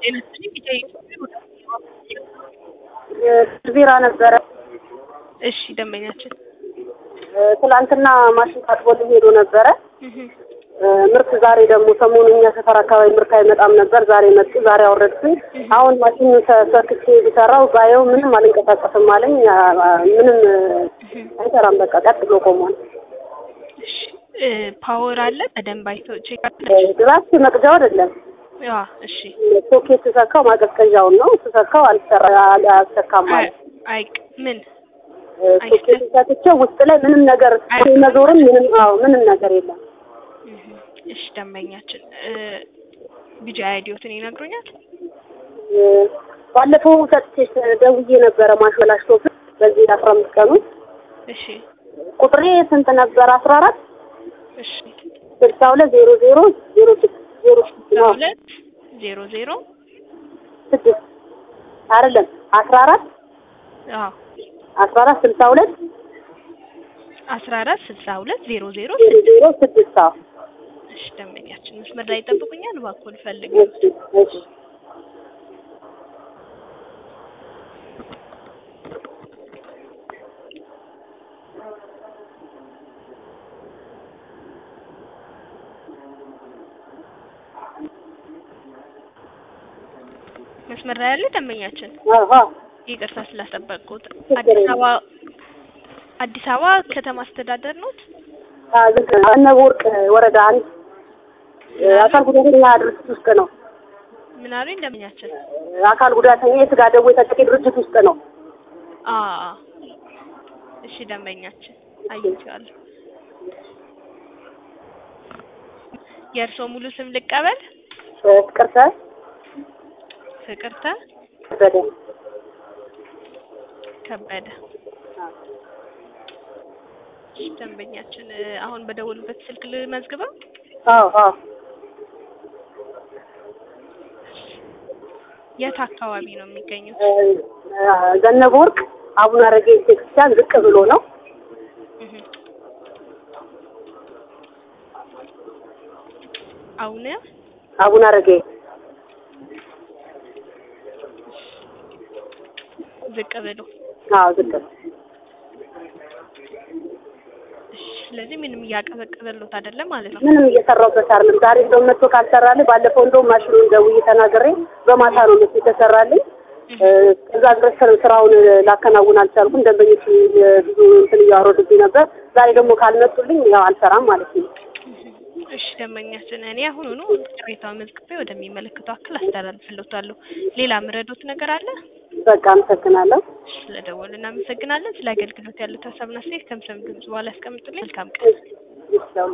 ጤናችን ቢታይ ቢራ ነበረ። እሺ ደንበኛችን ትላንትና ማሽን ታጥቦልኝ ሄዶ ነበረ። ምርት ዛሬ ደግሞ ሰሞኑኛ ሰፈር አካባቢ ምርት አይመጣም ነበር። ዛሬ መጡ። ዛሬ አወረድኩኝ። አሁን ማሽኑ ተሰክቼ ቢሰራው ባየው ምንም አልንቀሳቀስም አለኝ። ምንም አይሰራም። በቃ ቀጥ ብሎ ቆሟል። እሺ ፓወር አለ በደንብ አይቶ ቼክ ድራፍት መቅጃው አይደለም። እሺ ሶኬት ተሰካው ማቀዝቀዣውን ነው ተሰካው አልሰካም ማለት ምን ሶኬት ተሰክቼ ውስጥ ላይ ምንም ነገር መዞርም ምንም ነገር የለም። እሺ ደንበኛችን ቢጂ አይዲዮትን ይነግሩኛል? ባለፈው ሰጥቼ ደውዬ ነበረ ማሽላሽቶ በዚህ 15 ቀኑ። እሺ ቁጥሬ ስንት ነበር? 14 እሺ 620006 6 አይደለም 14 1462 እሺ ደንበኛችን መስመር ላይ ይጠብቁኛል። እባክዎ ልፈልግ። እሺ መስመር ላይ ያለ ደንበኛችን ይቅርታ ስላስጠበቅኩት። አዲስ አበባ ከተማ አስተዳደር ኖት? እነወርቅ ወረዳ 1 አካል ጉዳተኛ ድርጅት ውስጥ ነው። ምን አሉኝ ደንበኛችን? አካል ጉዳተኛ የስጋ ደዌ ተጠቂ ድርጅት ውስጥ ነው። እሺ ደንበኛችን አይቼዋለሁ። የእርሶ ሙሉ ስም ልቀበል? ፍቅርተ ከበደ። ደንበኛችን አሁን በደወሉበት ስልክ ልመዝግበው? የት አካባቢ ነው የሚገኙት? ዘነበ ወርቅ አቡነ አረጌ ቤተክርስቲያን ዝቅ ብሎ ነው። አቡነ አረጌ ዝቅ ብሎ። ዝቅ ብሎ። ስለዚህ ምንም እያቀዘቀዘልዎት አይደለም ማለት ነው? ምንም እየሰራሁበት አይደለም። ዛሬ እንደውም መጥቶ ካልሰራልኝ ባለፈው እንደውም ማሽኑን ደውዬ ተናግሬ በማታ ነው መጥቶ ተሰራልኝ። እዛ ድረስ ስራውን ላከናውን አልቻልኩም። ደንበኞች ብዙ እንትን እያወረዱብኝ ነበር። ዛሬ ደግሞ ካልመጡልኝ ያው አልሰራም ማለት ነው። እሺ ደንበኛችን እኔ አሁኑኑ ቅሬታውን መዝግቤ ወደሚመለከተው አካል አስተላልፍልዎታለሁ። ሌላ ምረዶት ነገር አለ? በቃ አመሰግናለሁ። ስለደወሉ እናመሰግናለን። ስለ አገልግሎት ያሉት ሀሳብና አስተያየት ከምሰም ድምጽ በኋላ ያስቀምጡልኝ። መልካም ቀን።